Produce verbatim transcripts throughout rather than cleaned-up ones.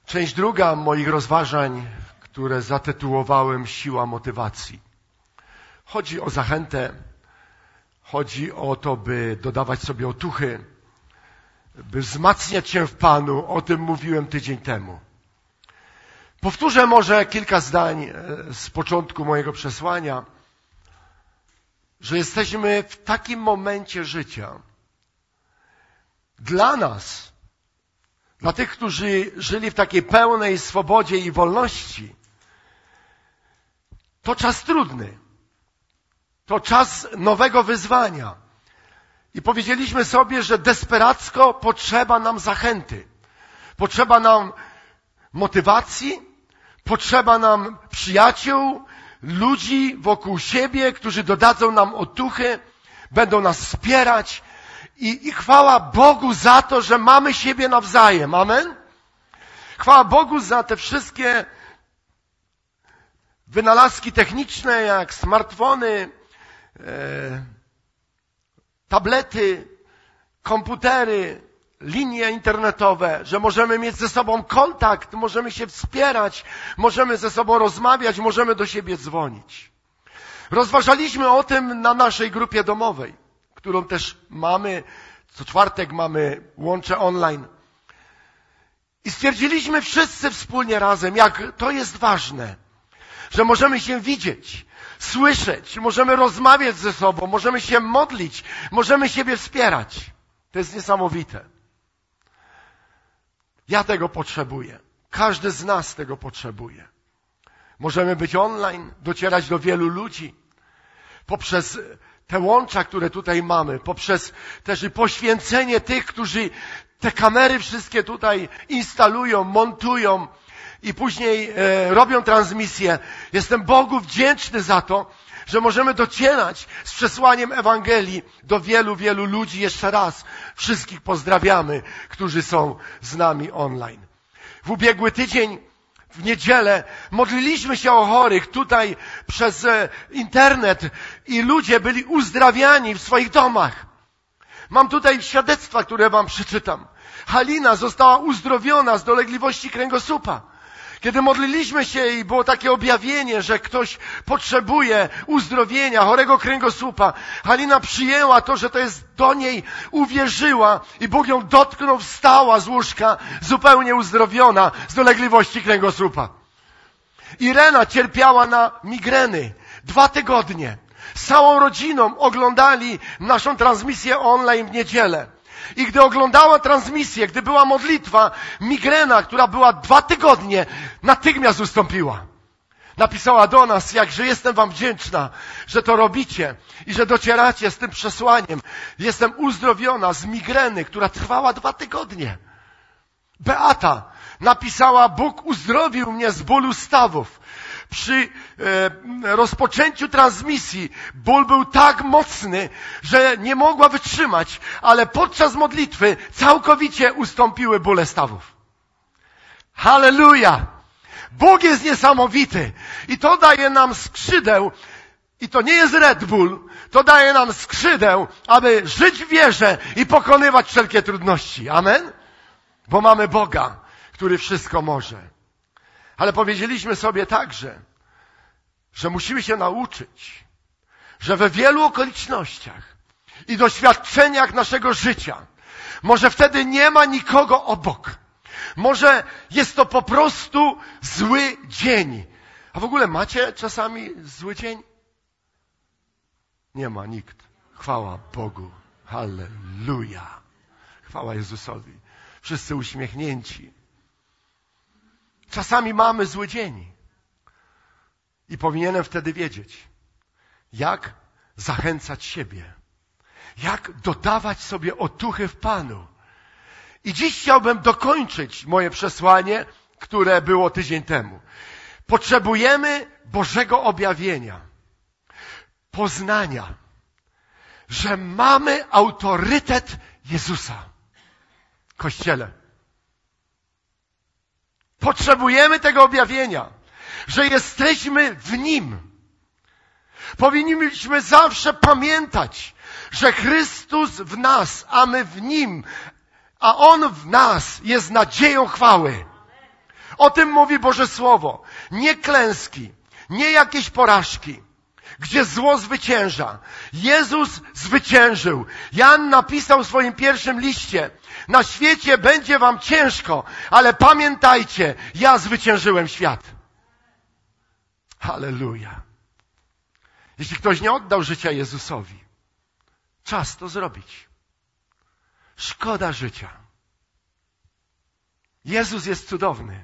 Część druga moich rozważań, które zatytułowałem Siła motywacji. Chodzi o zachętę, chodzi o to, by dodawać sobie otuchy, by wzmacniać się w Panu. O tym mówiłem tydzień temu. Powtórzę może kilka zdań z początku mojego przesłania, że jesteśmy w takim momencie życia. Dla nas, dla tych, którzy żyli w takiej pełnej swobodzie i wolności, to czas trudny. To czas nowego wyzwania. I powiedzieliśmy sobie, że desperacko potrzeba nam zachęty. Potrzeba nam motywacji, potrzeba nam przyjaciół, ludzi wokół siebie, którzy dodadzą nam otuchy, będą nas wspierać. I, I chwała Bogu za to, że mamy siebie nawzajem. Amen? Chwała Bogu za te wszystkie wynalazki techniczne, jak smartfony, e, tablety, komputery, linie internetowe, że możemy mieć ze sobą kontakt, możemy się wspierać, możemy ze sobą rozmawiać, możemy do siebie dzwonić. Rozważaliśmy o tym na naszej grupie domowej, którą też mamy, co czwartek mamy łącze online. I stwierdziliśmy wszyscy wspólnie razem, jak to jest ważne, że możemy się widzieć, słyszeć, możemy rozmawiać ze sobą, możemy się modlić, możemy siebie wspierać. To jest niesamowite. Ja tego potrzebuję. Każdy z nas tego potrzebuje. Możemy być online, docierać do wielu ludzi poprzez te łącza, które tutaj mamy, poprzez też i poświęcenie tych, którzy te kamery wszystkie tutaj instalują, montują i później e, robią transmisję. Jestem Bogu wdzięczny za to, że możemy docierać z przesłaniem Ewangelii do wielu, wielu ludzi. Jeszcze raz wszystkich pozdrawiamy, którzy są z nami online. W ubiegły tydzień, w niedzielę, modliliśmy się o chorych tutaj przez e, internet i ludzie byli uzdrawiani w swoich domach. Mam tutaj świadectwa, które wam przeczytam. Halina została uzdrowiona z dolegliwości kręgosłupa. Kiedy modliliśmy się i było takie objawienie, że ktoś potrzebuje uzdrowienia, chorego kręgosłupa, Halina przyjęła to, że to jest do niej, uwierzyła i Bóg ją dotknął, wstała z łóżka, zupełnie uzdrowiona z dolegliwości kręgosłupa. Irena cierpiała na migreny dwa tygodnie. Z całą rodziną oglądali naszą transmisję online w niedzielę. I gdy oglądała transmisję, gdy była modlitwa, migrena, która była dwa tygodnie, natychmiast ustąpiła. Napisała do nas, jakże jestem wam wdzięczna, że to robicie i że docieracie z tym przesłaniem. Jestem uzdrowiona z migreny, która trwała dwa tygodnie. Beata napisała, Bóg uzdrowił mnie z bólu stawów. Przy e, rozpoczęciu transmisji ból był tak mocny, że nie mogła wytrzymać, ale podczas modlitwy całkowicie ustąpiły bóle stawów. Halleluja! Bóg jest niesamowity i to daje nam skrzydeł, i to nie jest Red Bull, to daje nam skrzydeł, aby żyć w wierze i pokonywać wszelkie trudności. Amen? Bo mamy Boga, który wszystko może. Ale powiedzieliśmy sobie także, że musimy się nauczyć, że we wielu okolicznościach i doświadczeniach naszego życia, może wtedy nie ma nikogo obok. Może jest to po prostu zły dzień. A w ogóle macie czasami zły dzień? Nie ma nikt. Chwała Bogu. Halleluja. Chwała Jezusowi. Wszyscy uśmiechnięci. Czasami mamy zły dzień i powinienem wtedy wiedzieć, jak zachęcać siebie, jak dodawać sobie otuchy w Panu. I dziś chciałbym dokończyć moje przesłanie, które było tydzień temu. Potrzebujemy Bożego objawienia, poznania, że mamy autorytet Jezusa. Kościele. Potrzebujemy tego objawienia, że jesteśmy w Nim. Powinniśmy zawsze pamiętać, że Chrystus w nas, a my w Nim, a On w nas jest nadzieją chwały. O tym mówi Boże Słowo. Nie klęski, nie jakieś porażki, gdzie zło zwycięża. Jezus zwyciężył. Jan napisał w swoim pierwszym liście: na świecie będzie wam ciężko, ale pamiętajcie, ja zwyciężyłem świat. Halleluja. Jeśli ktoś nie oddał życia Jezusowi, czas to zrobić. Szkoda życia. Jezus jest cudowny.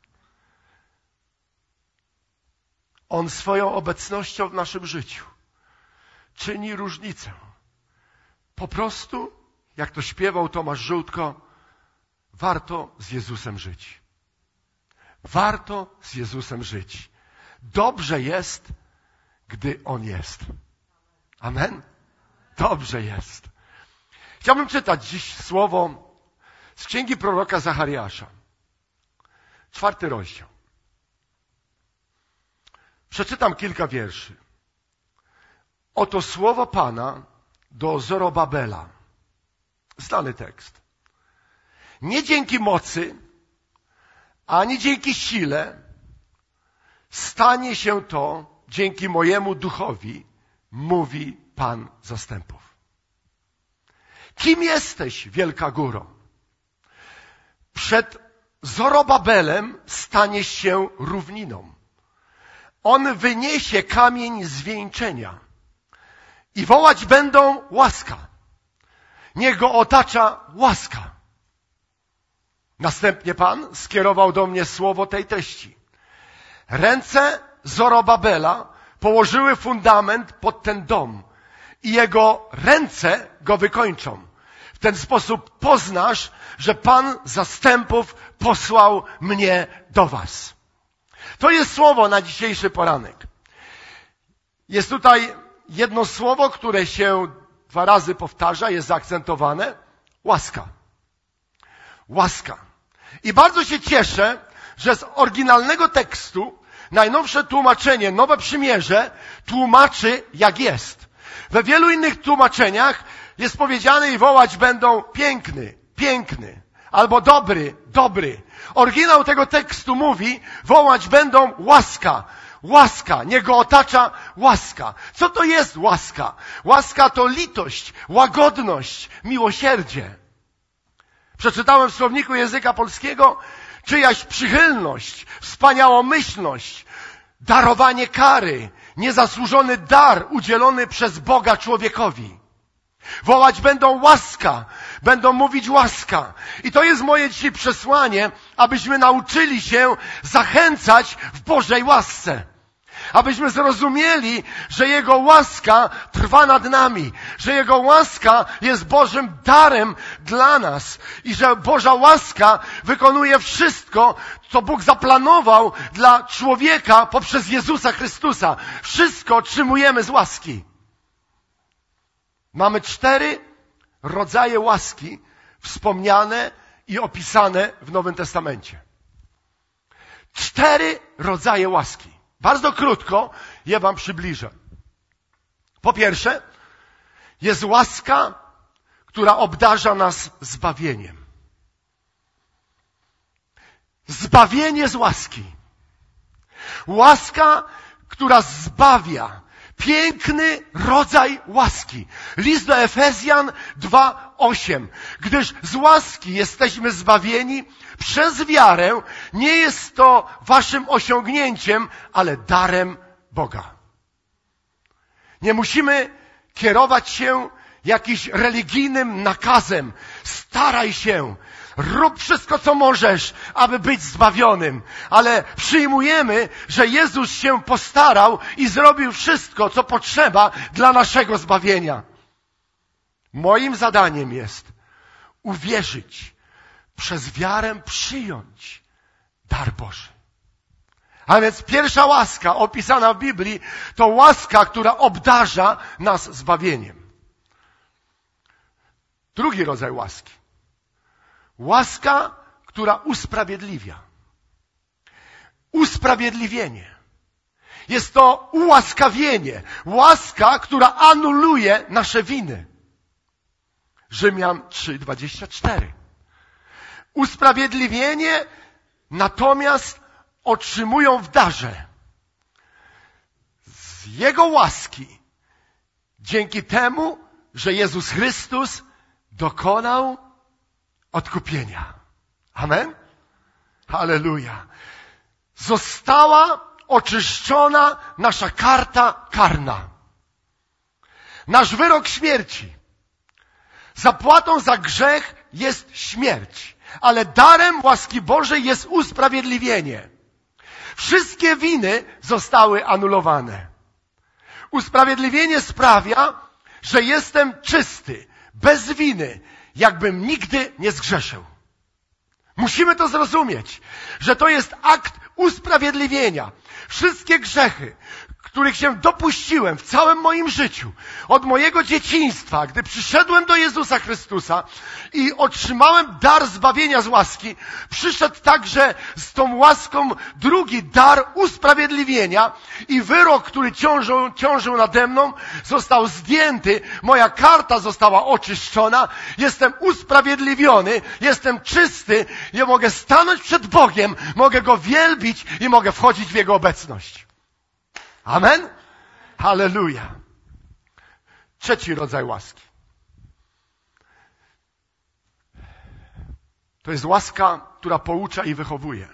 On swoją obecnością w naszym życiu czyni różnicę. Po prostu, jak to śpiewał Tomasz Żółtko, warto z Jezusem żyć. Warto z Jezusem żyć. Dobrze jest, gdy On jest. Amen? Dobrze jest. Chciałbym czytać dziś słowo z księgi proroka Zachariasza. Czwarty rozdział. Przeczytam kilka wierszy. Oto słowo Pana do Zorobabela. Znany tekst. Nie dzięki mocy, ani dzięki sile stanie się to dzięki mojemu duchowi, mówi Pan zastępów. Kim jesteś, wielka góro? Przed Zorobabelem staniesz się równiną. On wyniesie kamień zwieńczenia i wołać będą łaska. Niech go otacza łaska. Następnie Pan skierował do mnie słowo tej treści. Ręce Zorobabela położyły fundament pod ten dom i jego ręce go wykończą. W ten sposób poznasz, że Pan zastępów posłał mnie do was. To jest słowo na dzisiejszy poranek. Jest tutaj jedno słowo, które się dwa razy powtarza, jest zaakcentowane. Łaska. Łaska. I bardzo się cieszę, że z oryginalnego tekstu najnowsze tłumaczenie, Nowe Przymierze, tłumaczy jak jest. We wielu innych tłumaczeniach jest powiedziane i wołać będą piękny, piękny, albo dobry, dobry. Oryginał tego tekstu mówi, wołać będą łaska, łaska, niech go otacza łaska. Co to jest łaska? Łaska to litość, łagodność, miłosierdzie. Przeczytałem w słowniku języka polskiego, czyjaś przychylność, wspaniałomyślność, darowanie kary, niezasłużony dar udzielony przez Boga człowiekowi. Wołać będą łaska, będą mówić łaska. I to jest moje dzisiaj przesłanie, abyśmy nauczyli się zachęcać w Bożej łasce. Abyśmy zrozumieli, że Jego łaska trwa nad nami, że Jego łaska jest Bożym darem dla nas i że Boża łaska wykonuje wszystko, co Bóg zaplanował dla człowieka poprzez Jezusa Chrystusa. Wszystko otrzymujemy z łaski. Mamy cztery rodzaje łaski wspomniane i opisane w Nowym Testamencie. Cztery rodzaje łaski. Bardzo krótko je wam przybliżę. Po pierwsze, jest łaska, która obdarza nas zbawieniem. Zbawienie z łaski. Łaska, która zbawia. Piękny rodzaj łaski. List do Efezjan dwa osiem. Gdyż z łaski jesteśmy zbawieni przez wiarę. Nie jest to waszym osiągnięciem, ale darem Boga. Nie musimy kierować się jakimś religijnym nakazem. Staraj się. Rób wszystko, co możesz, aby być zbawionym. Ale przyjmujemy, że Jezus się postarał i zrobił wszystko, co potrzeba dla naszego zbawienia. Moim zadaniem jest uwierzyć, przez wiarę przyjąć dar Boży. A więc pierwsza łaska opisana w Biblii to łaska, która obdarza nas zbawieniem. Drugi rodzaj łaski. Łaska, która usprawiedliwia. Usprawiedliwienie. Jest to ułaskawienie. Łaska, która anuluje nasze winy. Rzymian trzy dwadzieścia cztery. Usprawiedliwienie natomiast otrzymują w darze z Jego łaski, dzięki temu, że Jezus Chrystus dokonał odkupienia. Amen? Halleluja. Została oczyszczona nasza karta karna. Nasz wyrok śmierci. Zapłatą za grzech jest śmierć, ale darem łaski Bożej jest usprawiedliwienie. Wszystkie winy zostały anulowane. Usprawiedliwienie sprawia, że jestem czysty, bez winy, jakbym nigdy nie zgrzeszył. Musimy to zrozumieć, że to jest akt usprawiedliwienia. Wszystkie grzechy, których się dopuściłem w całym moim życiu, od mojego dzieciństwa, gdy przyszedłem do Jezusa Chrystusa i otrzymałem dar zbawienia z łaski, przyszedł także z tą łaską drugi dar usprawiedliwienia i wyrok, który ciążył, ciążył nade mną, został zdjęty, moja karta została oczyszczona, jestem usprawiedliwiony, jestem czysty, ja mogę stanąć przed Bogiem, mogę Go wielbić i mogę wchodzić w Jego obecność. Amen? Halleluja. Trzeci rodzaj łaski. To jest łaska, która poucza i wychowuje.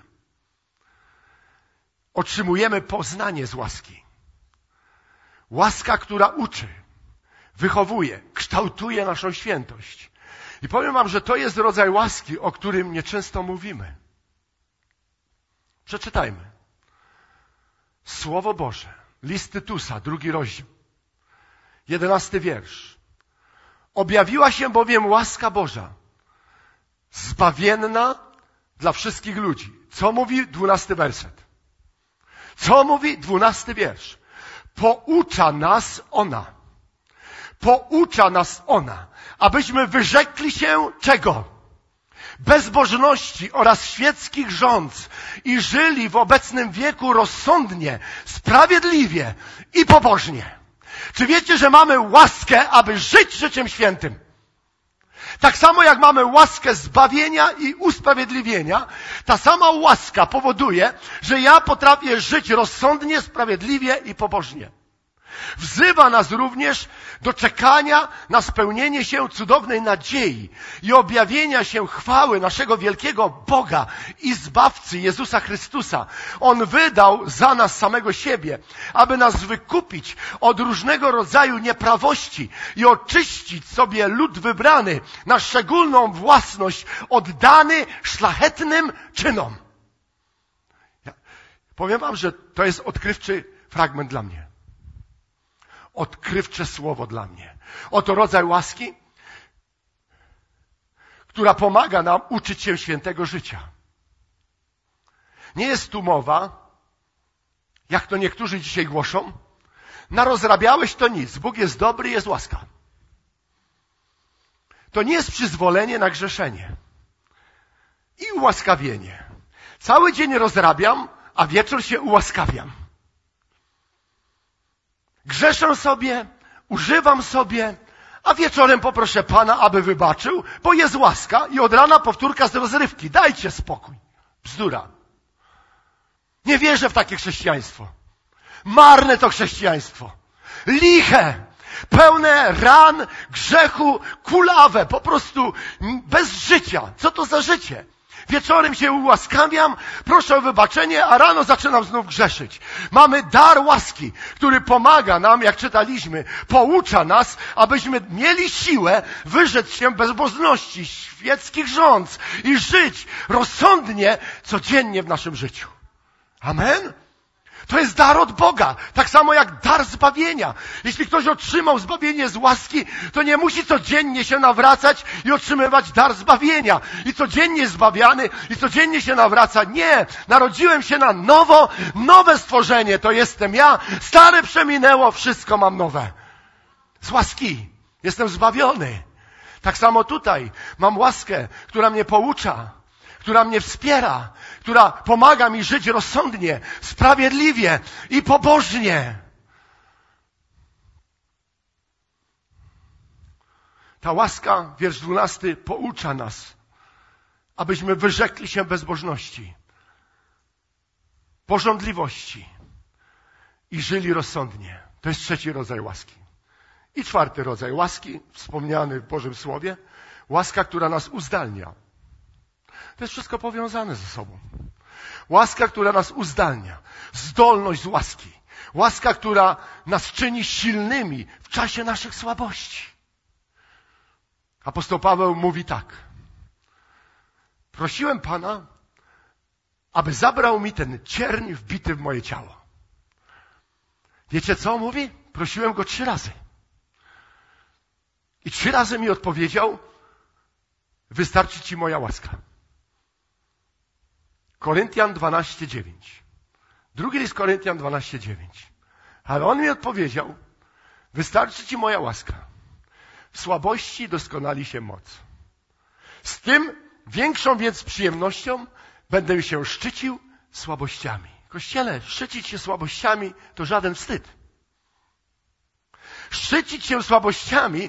Otrzymujemy poznanie z łaski. Łaska, która uczy, wychowuje, kształtuje naszą świętość. I powiem wam, że to jest rodzaj łaski, o którym nieczęsto mówimy. Przeczytajmy. Słowo Boże, list Tytusa, drugi rozdział, jedenasty wiersz. Objawiła się bowiem łaska Boża, zbawienna dla wszystkich ludzi. Co mówi dwunasty werset? Co mówi dwunasty wiersz? Poucza nas ona. Poucza nas ona, abyśmy wyrzekli się czego? Bezbożności oraz świeckich rządz i żyli w obecnym wieku rozsądnie, sprawiedliwie i pobożnie. Czy wiecie, że mamy łaskę, aby żyć życiem świętym? Tak samo jak mamy łaskę zbawienia i usprawiedliwienia, ta sama łaska powoduje, że ja potrafię żyć rozsądnie, sprawiedliwie i pobożnie. Wzywa nas również do czekania na spełnienie się cudownej nadziei i objawienia się chwały naszego wielkiego Boga i Zbawcy Jezusa Chrystusa. On wydał za nas samego siebie, aby nas wykupić od różnego rodzaju nieprawości i oczyścić sobie lud wybrany na szczególną własność, oddany szlachetnym czynom. Ja powiem wam, że to jest odkrywczy fragment dla mnie. Odkrywcze słowo dla mnie. Oto rodzaj łaski, która pomaga nam uczyć się świętego życia. Nie jest tu mowa, jak to niektórzy dzisiaj głoszą, narozrabiałeś to nic, Bóg jest dobry, jest łaska. To nie jest przyzwolenie na grzeszenie i ułaskawienie. Cały dzień rozrabiam, a wieczór się ułaskawiam. Grzeszę sobie, używam sobie, a wieczorem poproszę Pana, aby wybaczył, bo jest łaska i od rana powtórka z rozrywki. Dajcie spokój. Bzdura. Nie wierzę w takie chrześcijaństwo. Marne to chrześcijaństwo. Liche, pełne ran, grzechu, kulawe, po prostu bez życia. Co to za życie? Wieczorem się ułaskawiam, proszę o wybaczenie, a rano zaczynam znów grzeszyć. Mamy dar łaski, który pomaga nam, jak czytaliśmy, poucza nas, abyśmy mieli siłę wyrzec się bezbożności, świeckich rządz i żyć rozsądnie codziennie w naszym życiu. Amen? To jest dar od Boga. Tak samo jak dar zbawienia. Jeśli ktoś otrzymał zbawienie z łaski, to nie musi codziennie się nawracać i otrzymywać dar zbawienia. I codziennie zbawiany, i codziennie się nawraca. Nie. Narodziłem się na nowo, nowe stworzenie. To jestem ja. Stare przeminęło, wszystko mam nowe. Z łaski. Jestem zbawiony. Tak samo tutaj. Mam łaskę, która mnie poucza, która mnie wspiera, która pomaga mi żyć rozsądnie, sprawiedliwie i pobożnie. Ta łaska, wiersz dwunasty, poucza nas, abyśmy wyrzekli się bezbożności. pożądliwości i żyli rozsądnie. To jest trzeci rodzaj łaski. I czwarty rodzaj łaski, wspomniany w Bożym Słowie, łaska, która nas uzdalnia. To jest wszystko powiązane ze sobą. Łaska, która nas uzdalnia. Zdolność z łaski. Łaska, która nas czyni silnymi w czasie naszych słabości. Apostoł Paweł mówi tak. Prosiłem Pana, aby zabrał mi ten cierń wbity w moje ciało. Wiecie co mówi? Prosiłem Go trzy razy. I trzy razy mi odpowiedział, wystarczy Ci moja łaska. Koryntian dwanaście dziewięć. Drugi list Koryntian dwanaście dziewięć. Ale on mi odpowiedział, wystarczy Ci moja łaska. W słabości doskonali się moc. Z tym większą więc przyjemnością będę się szczycił słabościami. Kościele, szczycić się słabościami to żaden wstyd. Szczycić się słabościami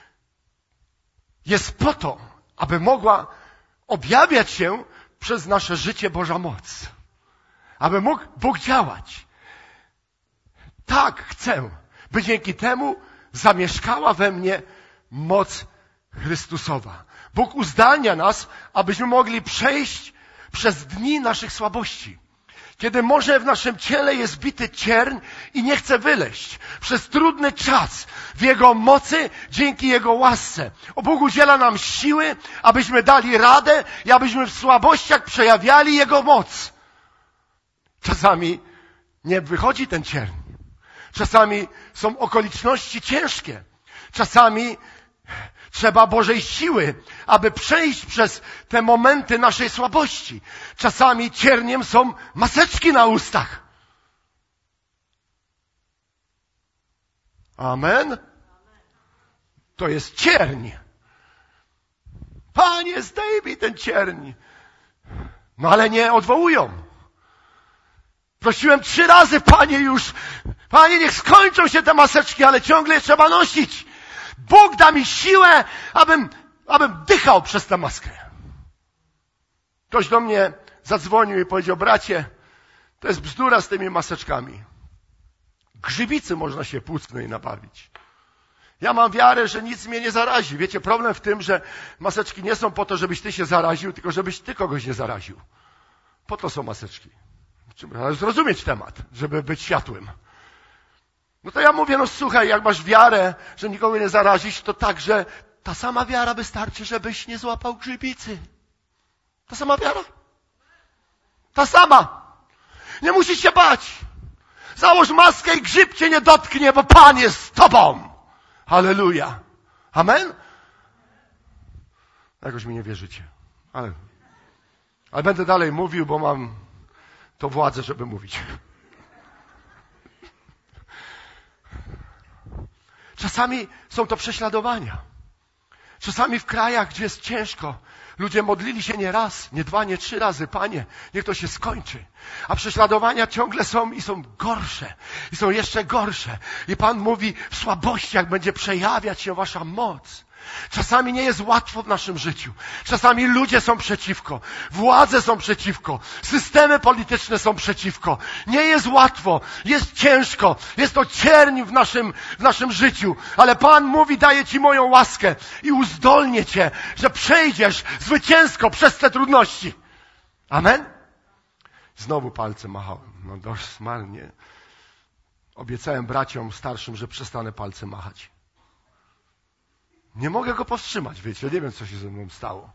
jest po to, aby mogła objawiać się przez nasze życie Boża moc. Aby mógł Bóg działać. Tak chcę, by dzięki temu zamieszkała we mnie moc Chrystusowa. Bóg uzdalnia nas, abyśmy mogli przejść przez dni naszych słabości. Kiedy może w naszym ciele jest bity cierń i nie chce wyleść. Przez trudny czas w Jego mocy, dzięki Jego łasce. O Bóg udziela nam siły, abyśmy dali radę i abyśmy w słabościach przejawiali Jego moc. Czasami nie wychodzi ten cierń. Czasami są okoliczności ciężkie. Czasami trzeba Bożej siły, aby przejść przez te momenty naszej słabości. Czasami cierniem są maseczki na ustach. Amen? To jest cierń. Panie, zdejmij ten cierń. No ale nie odwołują. Prosiłem trzy razy, Panie, już. Panie, niech skończą się te maseczki, ale ciągle je trzeba nosić. Bóg da mi siłę, abym, abym dychał przez tę maskę. Ktoś do mnie zadzwonił i powiedział, bracie, to jest bzdura z tymi maseczkami. Grzybicy można się płucnej nabawić. Ja mam wiarę, że nic mnie nie zarazi. Wiecie, problem w tym, że maseczki nie są po to, żebyś ty się zaraził, tylko żebyś ty kogoś nie zaraził. Po to są maseczki. Trzeba zrozumieć temat, żeby być światłym. No to ja mówię, no słuchaj, jak masz wiarę, że nikogo nie zarazić, to także ta sama wiara wystarczy, żebyś nie złapał grzybicy. Ta sama wiara. Ta sama. Nie musisz się bać. Załóż maskę i grzyb cię nie dotknie, bo Pan jest z tobą. Halleluja. Amen? Jakoś mi nie wierzycie. Ale, ale będę dalej mówił, bo mam to władzę, żeby mówić. Czasami są to prześladowania. Czasami w krajach, gdzie jest ciężko, ludzie modlili się nie raz, nie dwa, nie trzy razy. Panie, niech to się skończy. A prześladowania ciągle są i są gorsze. I są jeszcze gorsze. I Pan mówi, w słabościach będzie przejawiać się wasza moc. Czasami nie jest łatwo w naszym życiu. Czasami ludzie są przeciwko. Władze są przeciwko. Systemy polityczne są przeciwko. Nie jest łatwo. Jest ciężko. Jest to cierń w naszym, w naszym życiu. Ale Pan mówi, daję Ci moją łaskę i uzdolnię Cię, że przejdziesz zwycięsko przez te trudności. Amen? Znowu palcem machałem. No dość smarnie. Obiecałem braciom starszym, że przestanę palcem machać. Nie mogę go powstrzymać, wiecie, nie wiem, co się ze mną stało.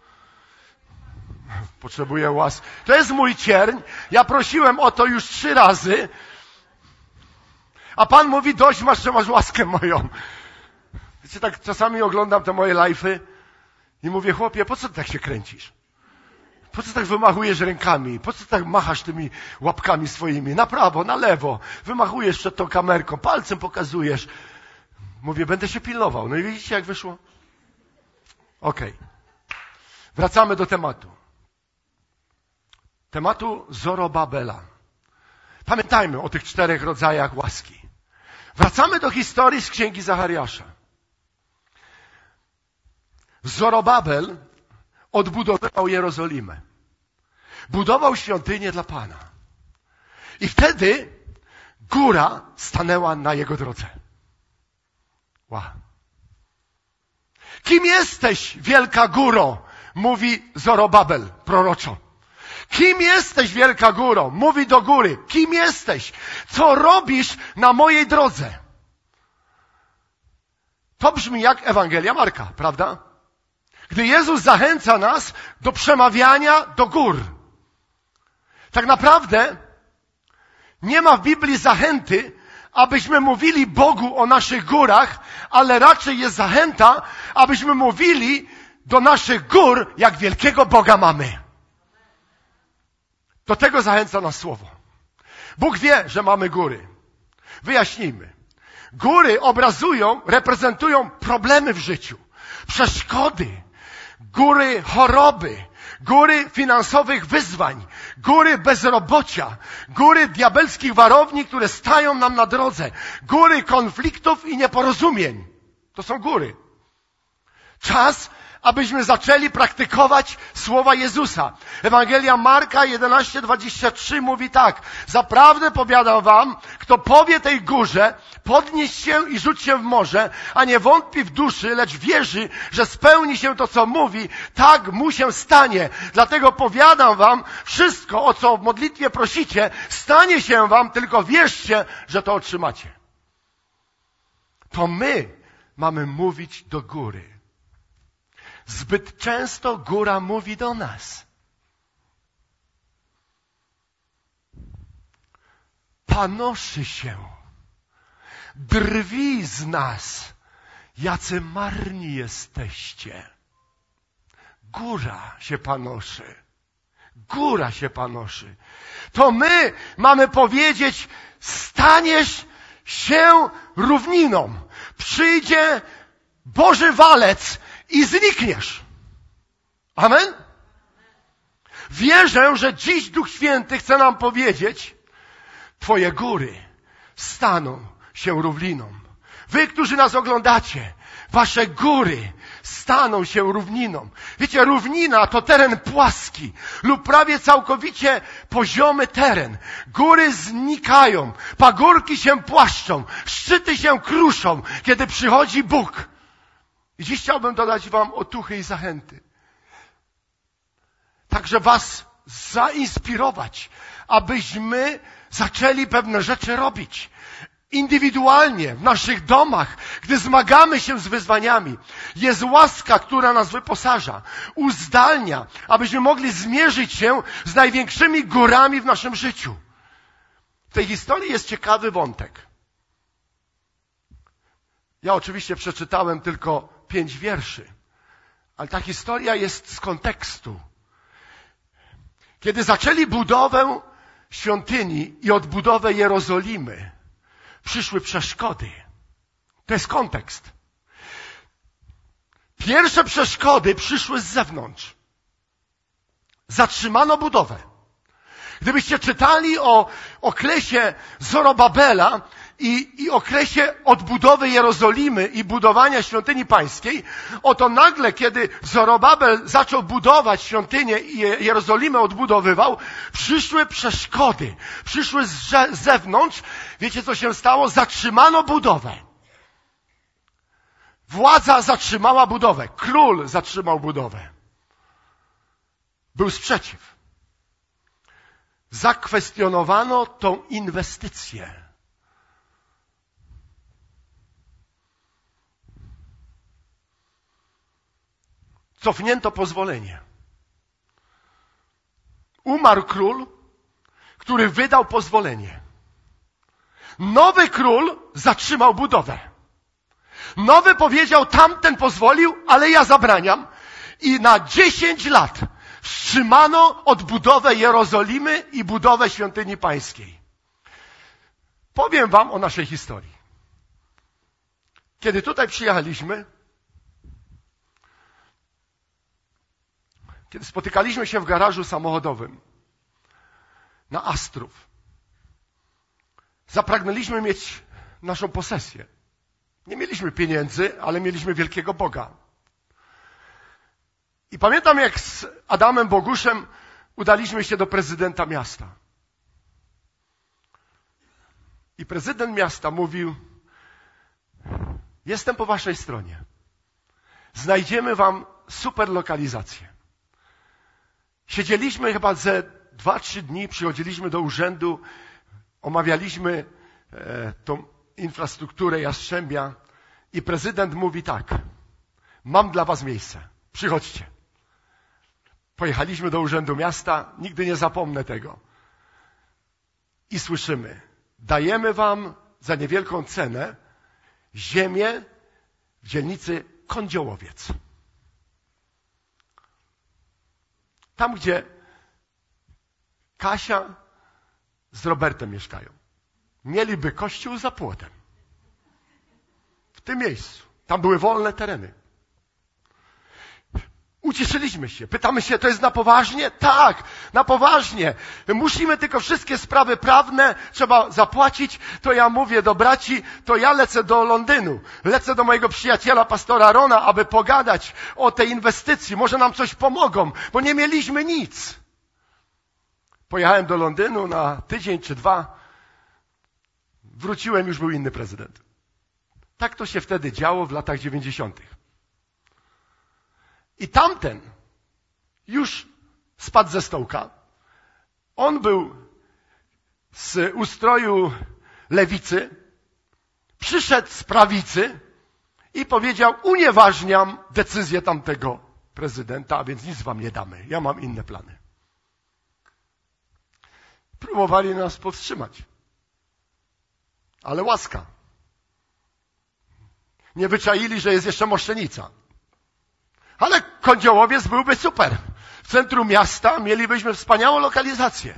Potrzebuję łaski. To jest mój cierń. Ja prosiłem o to już trzy razy. A Pan mówi, dość masz, że masz łaskę moją. Wiecie, tak czasami oglądam te moje live'y i mówię, chłopie, po co ty tak się kręcisz? Po co tak wymachujesz rękami? Po co tak machasz tymi łapkami swoimi? Na prawo, na lewo. Wymachujesz przed tą kamerką, palcem pokazujesz. Mówię, będę się pilnował. No i widzicie, jak wyszło? Okej. Okay. Wracamy do tematu. Tematu Zorobabela. Pamiętajmy o tych czterech rodzajach łaski. Wracamy do historii z Księgi Zachariasza. Zorobabel odbudowywał Jerozolimę. Budował świątynię dla Pana. I wtedy góra stanęła na jego drodze. Wow. Kim jesteś, wielka góro? Mówi Zorobabel proroczo. Kim jesteś, wielka góro? Mówi do góry. Kim jesteś? Co robisz na mojej drodze? To brzmi jak Ewangelia Marka, prawda? Gdy Jezus zachęca nas do przemawiania do gór. Tak naprawdę nie ma w Biblii zachęty, abyśmy mówili Bogu o naszych górach, ale raczej jest zachęta, abyśmy mówili do naszych gór, jak wielkiego Boga mamy. Do tego zachęca nas Słowo. Bóg wie, że mamy góry. Wyjaśnijmy. Góry obrazują, reprezentują problemy w życiu, przeszkody, góry choroby, góry finansowych wyzwań, góry bezrobocia, góry diabelskich warowni, które stają nam na drodze, góry konfliktów i nieporozumień. To są góry. Czas, abyśmy zaczęli praktykować słowa Jezusa. Ewangelia Marka jedenaście dwadzieścia trzy mówi tak. Zaprawdę powiadam wam, kto powie tej górze, podnieś się i rzuć się w morze, a nie wątpi w duszy, lecz wierzy, że spełni się to, co mówi, tak mu się stanie. Dlatego powiadam wam, wszystko, o co w modlitwie prosicie, stanie się wam, tylko wierzcie, że to otrzymacie. To my mamy mówić do góry. Zbyt często góra mówi do nas. Panoszy się, drwi z nas, jacy marni jesteście. Góra się panoszy. Góra się panoszy. To my mamy powiedzieć, staniesz się równiną. Przyjdzie Boży walec i znikniesz. Amen? Wierzę, że dziś Duch Święty chce nam powiedzieć, twoje góry staną się równiną. Wy, którzy nas oglądacie, wasze góry staną się równiną. Wiecie, równina to teren płaski lub prawie całkowicie poziomy teren. Góry znikają, pagórki się płaszczą, szczyty się kruszą, kiedy przychodzi Bóg. I dziś chciałbym dodać wam otuchy i zachęty. Także was zainspirować, abyśmy zaczęli pewne rzeczy robić. Indywidualnie, w naszych domach, gdy zmagamy się z wyzwaniami. Jest łaska, która nas wyposaża, uzdalnia, abyśmy mogli zmierzyć się z największymi górami w naszym życiu. W tej historii jest ciekawy wątek. Ja oczywiście przeczytałem tylko pięć wierszy, ale ta historia jest z kontekstu. Kiedy zaczęli budowę świątyni i odbudowę Jerozolimy, przyszły przeszkody. To jest kontekst. Pierwsze przeszkody przyszły z zewnątrz. Zatrzymano budowę. Gdybyście czytali o okresie Zorobabela i, i okresie odbudowy Jerozolimy i budowania świątyni pańskiej, oto nagle, kiedy Zorobabel zaczął budować świątynię i Jerozolimę odbudowywał, przyszły przeszkody, przyszły z zewnątrz. Wiecie, co się stało? Zatrzymano budowę. Władza zatrzymała budowę. Król zatrzymał budowę. Był sprzeciw. Zakwestionowano tą inwestycję. Cofnięto pozwolenie. Umarł król, który wydał pozwolenie. Nowy król zatrzymał budowę. Nowy powiedział, tamten pozwolił, ale ja zabraniam. I na dziesięć lat wstrzymano odbudowę Jerozolimy i budowę świątyni pańskiej. Powiem wam o naszej historii. Kiedy tutaj przyjechaliśmy, kiedy spotykaliśmy się w garażu samochodowym na Astrów, zapragnęliśmy mieć naszą posesję. Nie mieliśmy pieniędzy, ale mieliśmy wielkiego Boga. I pamiętam, jak z Adamem Boguszem udaliśmy się do prezydenta miasta. I prezydent miasta mówił: jestem po waszej stronie. Znajdziemy wam super lokalizację. Siedzieliśmy chyba ze dwa, trzy dni, przychodziliśmy do urzędu, omawialiśmy e, tą infrastrukturę Jastrzębia i prezydent mówi tak: mam dla was miejsce, przychodźcie. Pojechaliśmy do urzędu miasta, nigdy nie zapomnę tego. I słyszymy: dajemy wam za niewielką cenę ziemię w dzielnicy Kądziołowiec. Tam, gdzie Kasia z Robertem mieszkają. Mieliby kościół za płotem. W tym miejscu. Tam były wolne tereny. Ucieszyliśmy się. Pytamy się, to jest na poważnie? Tak, na poważnie. Musimy tylko wszystkie sprawy prawne, trzeba zapłacić. To ja mówię do braci, to ja lecę do Londynu. Lecę do mojego przyjaciela, pastora Rona, aby pogadać o tej inwestycji. Może nam coś pomogą, bo nie mieliśmy nic. Pojechałem do Londynu na tydzień czy dwa. Wróciłem, już był inny prezydent. Tak to się wtedy działo w latach dziewięćdziesiątych. I tamten już spadł ze stołka. On był z ustroju lewicy, przyszedł z prawicy i powiedział: unieważniam decyzję tamtego prezydenta, a więc nic wam nie damy. Ja mam inne plany. Próbowali nas powstrzymać. Ale łaska. Nie wyczaili, że jest jeszcze Moszczenica. Ale Kądziołowiec byłby super. W centrum miasta mielibyśmy wspaniałą lokalizację.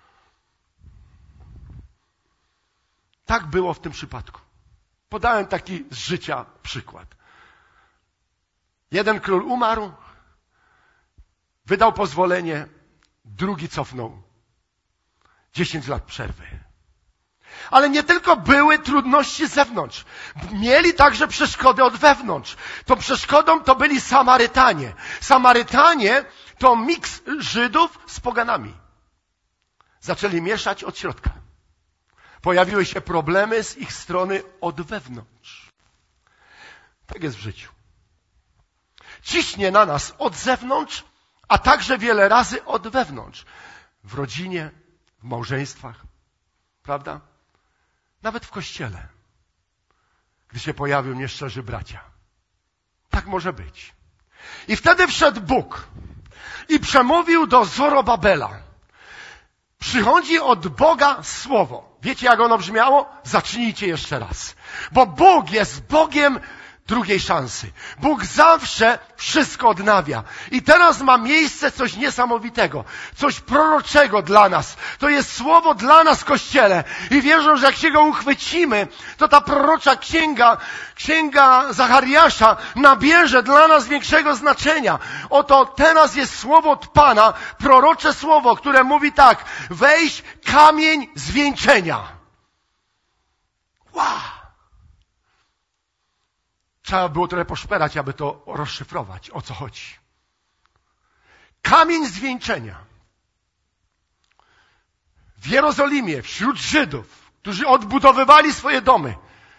Tak było w tym przypadku. Podałem taki z życia przykład. Jeden król umarł, wydał pozwolenie, drugi cofnął. Dziesięć lat przerwy. Ale nie tylko były trudności z zewnątrz. Mieli także przeszkody od wewnątrz. Tą przeszkodą to byli Samarytanie. Samarytanie to miks Żydów z poganami. Zaczęli mieszać od środka. Pojawiły się problemy z ich strony od wewnątrz. Tak jest w życiu. Ciśnie na nas od zewnątrz, a także wiele razy od wewnątrz. W rodzinie, w małżeństwach. Prawda? Nawet w kościele, gdy się pojawią nieszczerzy bracia. Tak może być. I wtedy wszedł Bóg i przemówił do Zorobabela. Przychodzi od Boga słowo. Wiecie, jak ono brzmiało? Zacznijcie jeszcze raz. Bo Bóg jest Bogiem drugiej szansy. Bóg zawsze wszystko odnawia. I teraz ma miejsce coś niesamowitego, coś proroczego dla nas. To jest słowo dla nas w Kościele. I wierzę, że jak się go uchwycimy, to ta prorocza księga, księga Zachariasza nabierze dla nas większego znaczenia. Oto teraz jest słowo od Pana, prorocze słowo, które mówi tak: weź kamień zwieńczenia. Wow! Trzeba było trochę poszperać, aby to rozszyfrować, o co chodzi. Kamień zwieńczenia. W Jerozolimie, wśród Żydów, którzy odbudowywali swoje domy,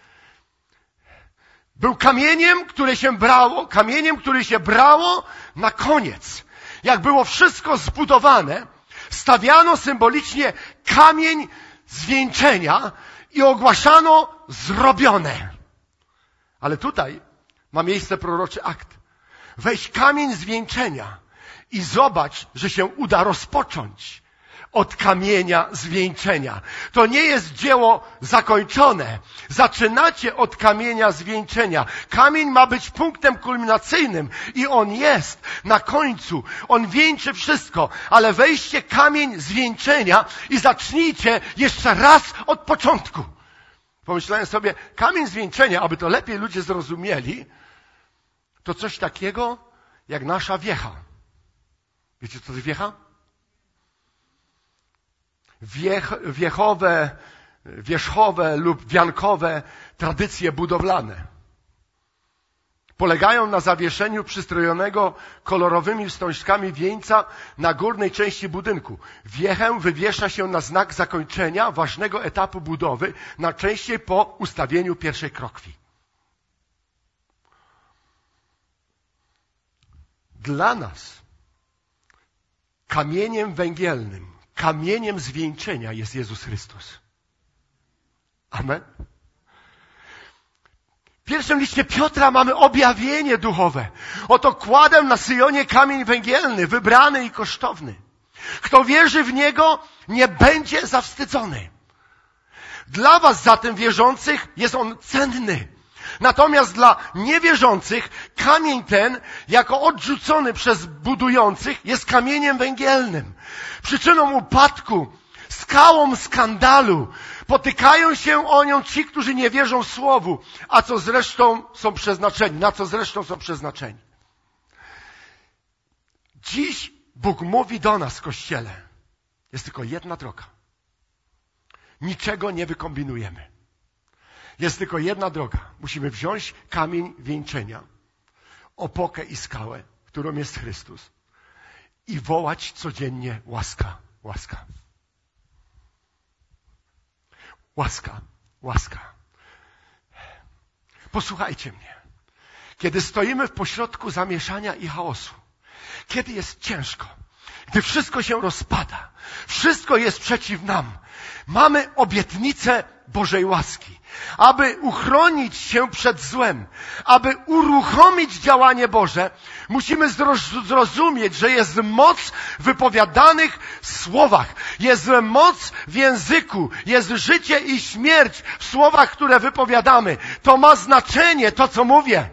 był kamieniem, który się brało, kamieniem, który się brało na koniec. Jak było wszystko zbudowane, stawiano symbolicznie kamień zwieńczenia i ogłaszano zrobione. Ale tutaj ma miejsce proroczy akt. Weź kamień zwieńczenia i zobacz, że się uda rozpocząć od kamienia zwieńczenia. To nie jest dzieło zakończone. Zaczynacie od kamienia zwieńczenia. Kamień ma być punktem kulminacyjnym i on jest na końcu. On wieńczy wszystko, ale weźcie kamień zwieńczenia i zacznijcie jeszcze raz od początku. Pomyślałem sobie, kamień zwieńczenia, aby to lepiej ludzie zrozumieli, to coś takiego jak nasza wiecha. Wiecie, co to jest wiecha? Wiech, wiechowe, wierzchowe lub wiankowe tradycje budowlane. polegają na zawieszeniu przystrojonego kolorowymi wstążkami wieńca na górnej części budynku. Wiechę wywiesza się na znak zakończenia ważnego etapu budowy, najczęściej po ustawieniu pierwszej krokwi. Dla nas kamieniem węgielnym, kamieniem zwieńczenia jest Jezus Chrystus. Amen. W pierwszym liście Piotra mamy objawienie duchowe. Oto kładę na Syjonie kamień węgielny, wybrany i kosztowny. Kto wierzy w Niego, nie będzie zawstydzony. Dla was zatem wierzących jest on cenny. Natomiast dla niewierzących kamień ten, jako odrzucony przez budujących, jest kamieniem węgielnym. Przyczyną upadku, skałą skandalu. Potykają się o nią ci, którzy nie wierzą Słowu, a co zresztą są przeznaczeni, na co zresztą są przeznaczeni. Dziś Bóg mówi do nas, Kościele, jest tylko jedna droga. Niczego nie wykombinujemy. Jest tylko jedna droga. Musimy wziąć kamień wieńczenia, opokę i skałę, którą jest Chrystus, i wołać codziennie łaska, łaska. Łaska, łaska. Posłuchajcie mnie. Kiedy stoimy w pośrodku zamieszania i chaosu, kiedy jest ciężko, gdy wszystko się rozpada, wszystko jest przeciw nam, mamy obietnicę Bożej łaski, aby uchronić się przed złem, aby uruchomić działanie Boże, musimy zrozumieć, że jest moc w wypowiadanych słowach, jest moc w języku, jest życie i śmierć w słowach, które wypowiadamy. To ma znaczenie, to co mówię.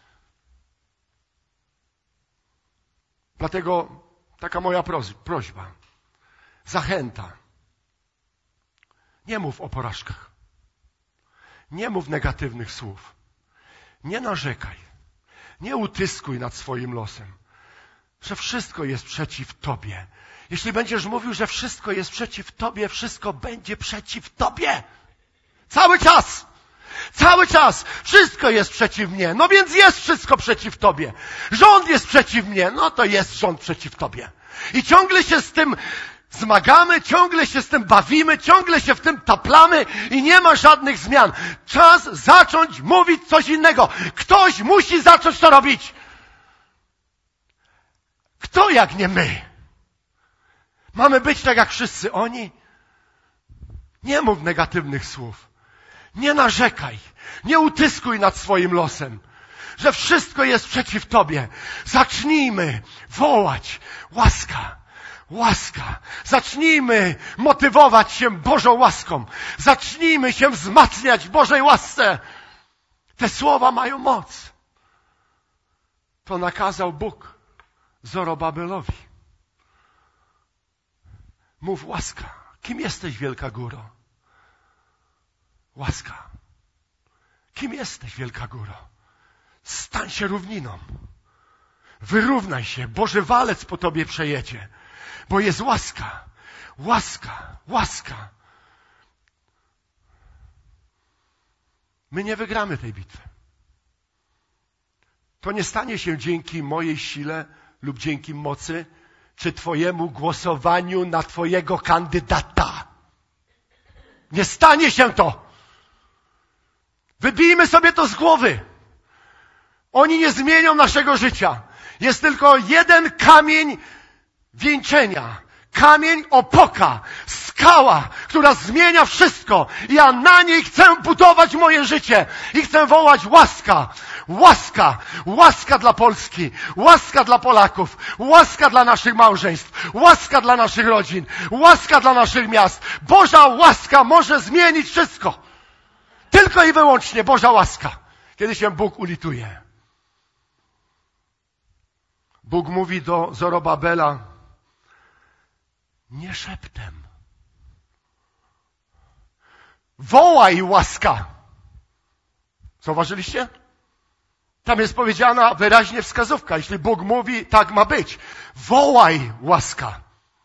Dlatego taka moja prośba, zachęta. Nie mów o porażkach. Nie mów negatywnych słów. Nie narzekaj. Nie utyskuj nad swoim losem. Że wszystko jest przeciw Tobie. Jeśli będziesz mówił, że wszystko jest przeciw Tobie, wszystko będzie przeciw Tobie. Cały czas. Cały czas. Wszystko jest przeciw mnie. No więc jest wszystko przeciw Tobie. Rząd jest przeciw mnie. No to jest rząd przeciw Tobie. I ciągle się z tym zmagamy, ciągle się z tym bawimy, ciągle się w tym taplamy i nie ma żadnych zmian. Czas zacząć mówić coś innego. Ktoś musi zacząć to robić. Kto jak nie my? Mamy być tak jak wszyscy oni? Nie mów negatywnych słów. Nie narzekaj. Nie utyskuj nad swoim losem. Że wszystko jest przeciw Tobie. Zacznijmy wołać łaska. Łaska. Zacznijmy motywować się Bożą łaską. Zacznijmy się wzmacniać w Bożej łasce. Te słowa mają moc. To nakazał Bóg Zorobabelowi. Mów łaska. Kim jesteś, Wielka Góro? Łaska. Kim jesteś, Wielka Góro? Stań się równiną. Wyrównaj się. Boży walec po tobie przejedzie. Bo jest łaska. Łaska. Łaska. My nie wygramy tej bitwy. To nie stanie się dzięki mojej sile lub dzięki mocy, czy twojemu głosowaniu na twojego kandydata. Nie stanie się to. Wybijmy sobie to z głowy. Oni nie zmienią naszego życia. Jest tylko jeden kamień wieńczenia. Kamień opoka. Skała, która zmienia wszystko. Ja na niej chcę budować moje życie. I chcę wołać łaska. Łaska. Łaska dla Polski. Łaska dla Polaków. Łaska dla naszych małżeństw. Łaska dla naszych rodzin. Łaska dla naszych miast. Boża łaska może zmienić wszystko. Tylko i wyłącznie Boża łaska. Kiedy się Bóg ulituje. Bóg mówi do Zorobabela, nie szeptem. Wołaj łaska. Zauważyliście? Tam jest powiedziana wyraźnie wskazówka. Jeśli Bóg mówi, tak ma być. Wołaj łaska.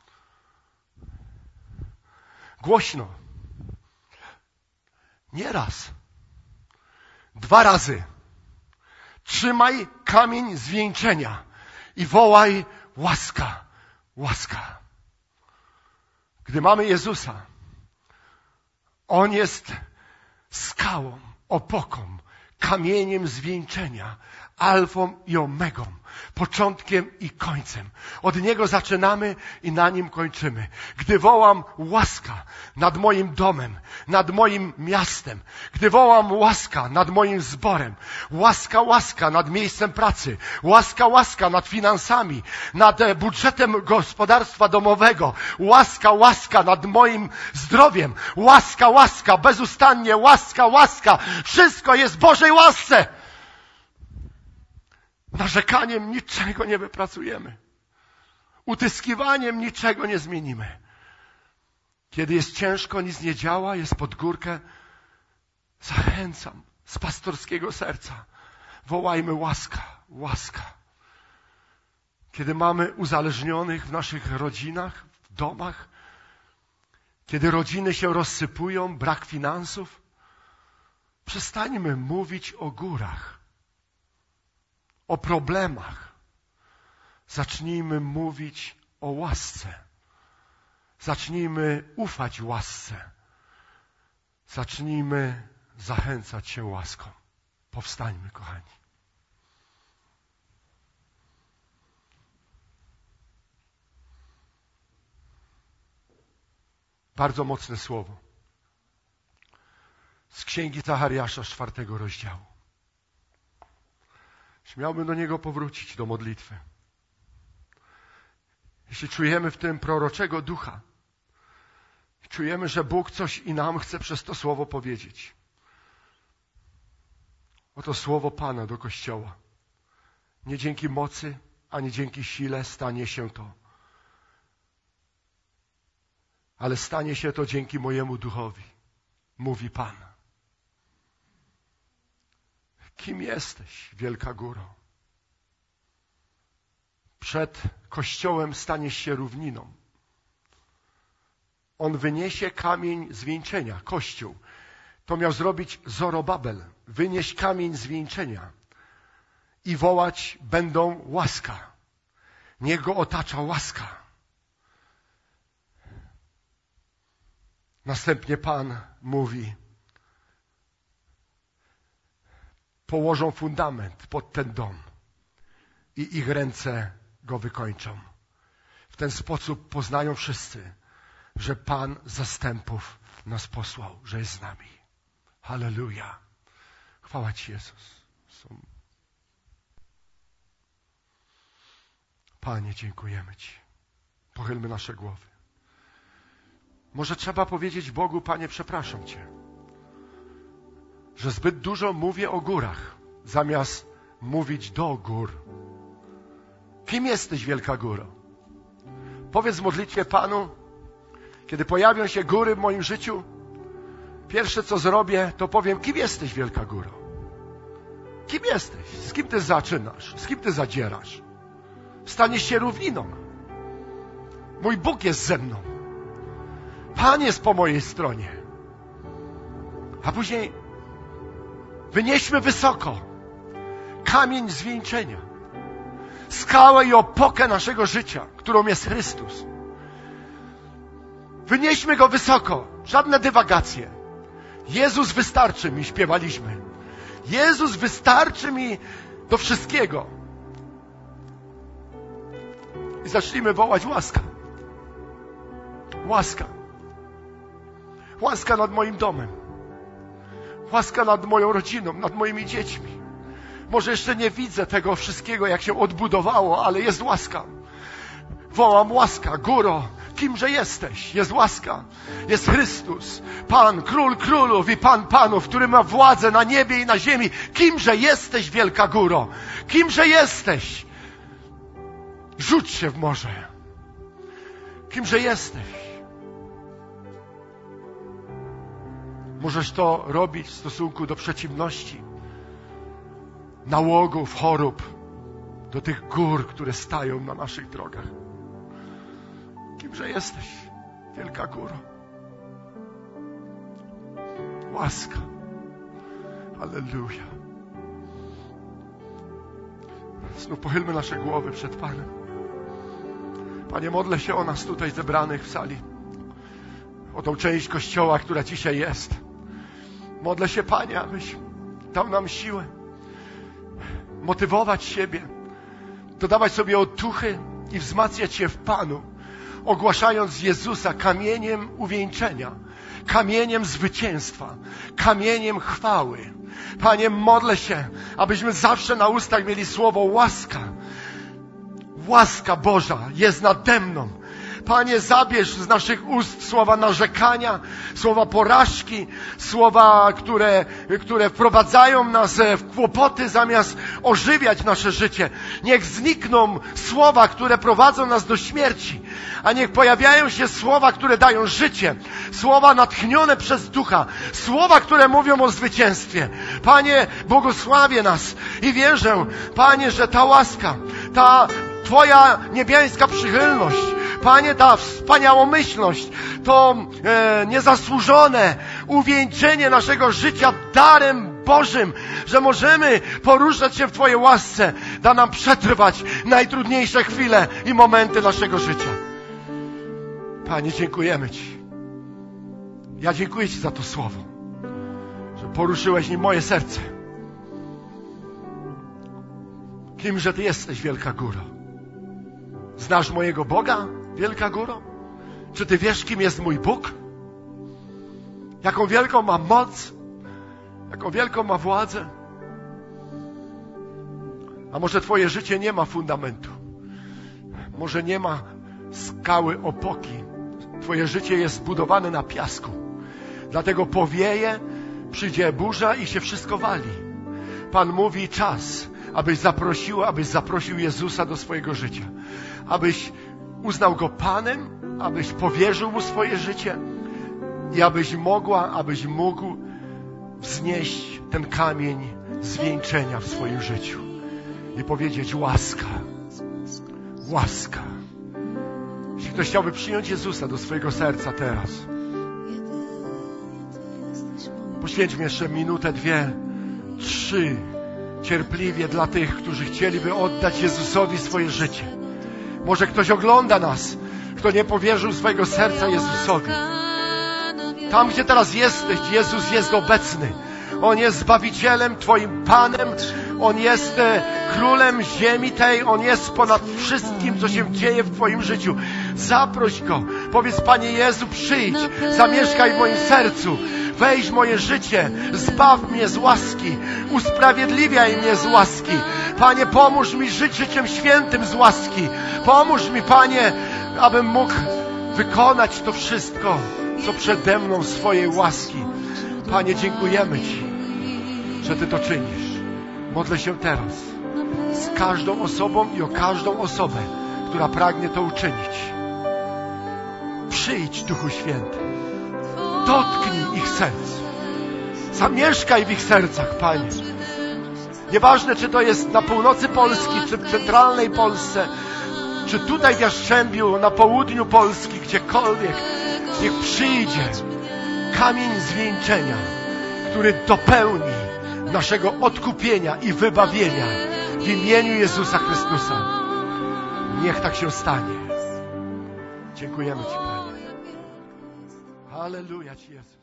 Głośno. Nie raz. Dwa razy. Trzymaj kamień zwieńczenia i wołaj łaska, łaska. Gdy mamy Jezusa, On jest skałą, opoką, kamieniem zwieńczenia, alfą i omegą, początkiem i końcem. Od Niego zaczynamy i na Nim kończymy. Gdy wołam łaska nad moim domem, nad moim miastem, gdy wołam łaska nad moim zborem, łaska, łaska nad miejscem pracy, łaska, łaska nad finansami, nad budżetem gospodarstwa domowego, łaska, łaska nad moim zdrowiem, łaska, łaska, bezustannie, łaska, łaska, wszystko jest w Bożej łasce. Narzekaniem niczego nie wypracujemy. Utyskiwaniem niczego nie zmienimy. Kiedy jest ciężko, nic nie działa, jest pod górkę, zachęcam z pastorskiego serca. Wołajmy łaska, łaska. Kiedy mamy uzależnionych w naszych rodzinach, w domach, kiedy rodziny się rozsypują, brak finansów, przestańmy mówić o górach, o problemach. Zacznijmy mówić o łasce. Zacznijmy ufać łasce. Zacznijmy zachęcać się łaską. Powstańmy, kochani. Bardzo mocne słowo. Z Księgi Zachariasza z czwartego rozdziału. Śmiałbym do niego powrócić, do modlitwy. Jeśli czujemy w tym proroczego ducha, czujemy, że Bóg coś i nam chce przez to słowo powiedzieć. Oto słowo Pana do Kościoła. Nie dzięki mocy, ani dzięki sile stanie się to. Ale stanie się to dzięki mojemu duchowi, mówi Pan. Kim jesteś, wielka góro? Przed Kościołem staniesz się równiną. On wyniesie kamień zwieńczenia, Kościół. To miał zrobić Zorobabel. Wynieść kamień zwieńczenia i wołać będą łaska. Niech go otacza łaska. Następnie Pan mówi, położą fundament pod ten dom i ich ręce go wykończą. W ten sposób poznają wszyscy, że Pan zastępów nas posłał, że jest z nami. Halleluja. Chwała Ci, Jezus. Panie, dziękujemy Ci. Pochylmy nasze głowy. Może trzeba powiedzieć Bogu, Panie, przepraszam Cię, że zbyt dużo mówię o górach, zamiast mówić do gór. Kim jesteś, wielka góro? Powiedz w modlitwie Panu, kiedy pojawią się góry w moim życiu, pierwsze co zrobię, to powiem, kim jesteś, wielka góro? Kim jesteś? Z kim Ty zaczynasz? Z kim Ty zadzierasz? Staniesz się równiną. Mój Bóg jest ze mną. Pan jest po mojej stronie. A później wynieśmy wysoko kamień zwieńczenia, skałę i opokę naszego życia, którą jest Chrystus. Wynieśmy go wysoko, żadne dywagacje. Jezus wystarczy mi, śpiewaliśmy. Jezus wystarczy mi do wszystkiego. I zacznijmy wołać łaska. Łaska. Łaska nad moim domem. Łaska nad moją rodziną, nad moimi dziećmi. Może jeszcze nie widzę tego wszystkiego, jak się odbudowało, ale jest łaska. Wołam łaska, góro, kimże jesteś? Jest łaska. Jest Chrystus, Pan, Król Królów i Pan Panów, który ma władzę na niebie i na ziemi. Kimże jesteś, wielka góro? Kimże jesteś? Rzuć się w morze. Kimże jesteś? Możesz to robić w stosunku do przeciwności, nałogów, chorób, do tych gór, które stają na naszych drogach. Kimże jesteś, wielka góro? Łaska. Halleluja. Znów pochylmy nasze głowy przed Panem. Panie, modlę się o nas tutaj zebranych w sali. O tą część Kościoła, która dzisiaj jest. Modlę się, Panie, abyś dał nam siłę motywować siebie, dodawać sobie otuchy i wzmacniać się w Panu, ogłaszając Jezusa kamieniem uwieńczenia, kamieniem zwycięstwa, kamieniem chwały. Panie, modlę się, abyśmy zawsze na ustach mieli słowo łaska. Łaska Boża jest nade mną. Panie, zabierz z naszych ust słowa narzekania, słowa porażki, słowa, które, które wprowadzają nas w kłopoty zamiast ożywiać nasze życie. Niech znikną słowa, które prowadzą nas do śmierci, a niech pojawiają się słowa, które dają życie, słowa natchnione przez Ducha, słowa, które mówią o zwycięstwie. Panie, błogosławię nas i wierzę, Panie, że ta łaska, ta Twoja niebiańska przychylność, Panie, ta wspaniałomyślność, to e, niezasłużone uwieńczenie naszego życia darem Bożym, że możemy poruszać się w Twojej łasce, da nam przetrwać najtrudniejsze chwile i momenty naszego życia. Panie, dziękujemy Ci. Ja dziękuję Ci za to słowo, że poruszyłeś nim moje serce. Kimże Ty jesteś, wielka góro? Znasz mojego Boga, wielka góro? Czy Ty wiesz, kim jest mój Bóg? Jaką wielką ma moc? Jaką wielką ma władzę? A może Twoje życie nie ma fundamentu? Może nie ma skały opoki? Twoje życie jest zbudowane na piasku. Dlatego powieje, przyjdzie burza i się wszystko wali. Pan mówi: czas, abyś zaprosił, abyś zaprosił Jezusa do swojego życia. Abyś uznał Go Panem, abyś powierzył Mu swoje życie i abyś mogła, abyś mógł wznieść ten kamień zwieńczenia w swoim życiu i powiedzieć: łaska, łaska. Jeśli ktoś chciałby przyjąć Jezusa do swojego serca teraz, poświęćmy jeszcze minutę, dwie, trzy cierpliwie dla tych, którzy chcieliby oddać Jezusowi swoje życie. Może ktoś ogląda nas, kto nie powierzył swojego serca Jezusowi. Tam, gdzie teraz jesteś, Jezus jest obecny. On jest Zbawicielem, Twoim Panem. On jest Królem ziemi tej. On jest ponad wszystkim, co się dzieje w Twoim życiu. Zaproś Go. Powiedz: Panie Jezu, przyjdź, zamieszkaj w moim sercu. Wejdź w moje życie, zbaw mnie z łaski, usprawiedliwiaj mnie z łaski. Panie, pomóż mi żyć życiem świętym z łaski. Pomóż mi, Panie, abym mógł wykonać to wszystko, co przede mną z swojej łaski. Panie, dziękujemy Ci, że Ty to czynisz. Modlę się teraz z każdą osobą i o każdą osobę, która pragnie to uczynić. Przyjdź, Duchu Święty. Dotknij ich serc. Zamieszkaj w ich sercach, Panie. Nieważne, czy to jest na północy Polski, czy w centralnej Polsce, czy tutaj w Jastrzębiu, na południu Polski, gdziekolwiek. Niech przyjdzie kamień zwieńczenia, który dopełni naszego odkupienia i wybawienia w imieniu Jezusa Chrystusa. Niech tak się stanie. Dziękujemy Ci, Panie. Halleluja Ci, Jezu.